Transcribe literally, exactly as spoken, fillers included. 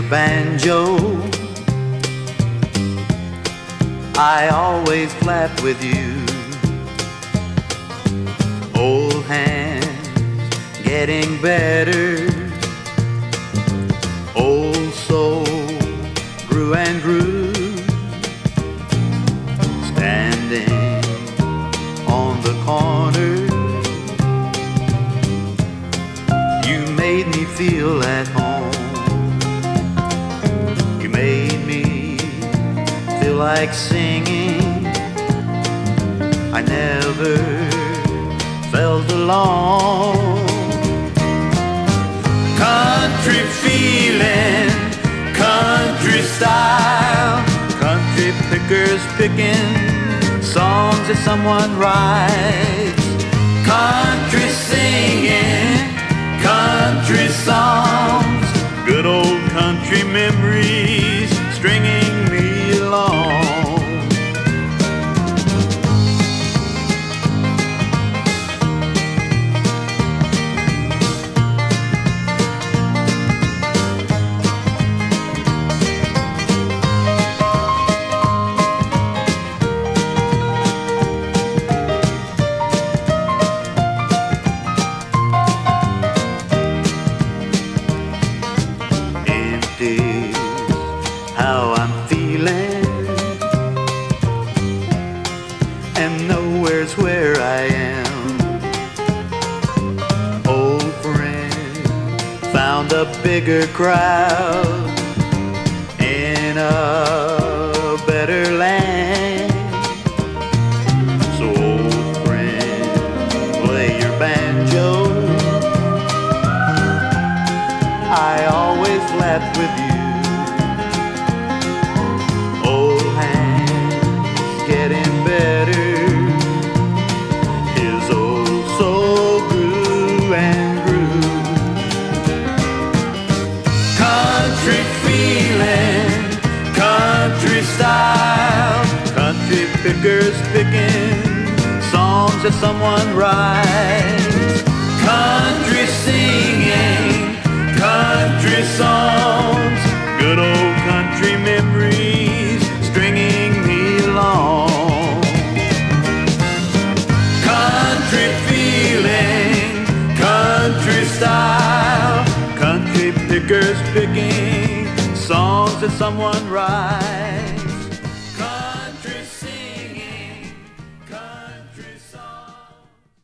banjo. I always clap with you. Old hands getting better. Old soul grew and grew. Standing on the corner, you made me feel at home. You made me feel like singing. I never felt alone. Country feeling, country style, country pickers picking songs that someone writes. Country singing, country songs, good old country memories stringing me along. How I'm feeling, and nowhere's where I am. Old friend found a bigger crowd in a better land. So old friend, play your banjo. I always laugh with you. Getting better, his old soul grew and grew. Country feeling, country style, country pickers picking songs that someone writes. Country singing, country songs, good old country memories stringing me along. Country feeling, country style, country pickers picking songs that someone writes.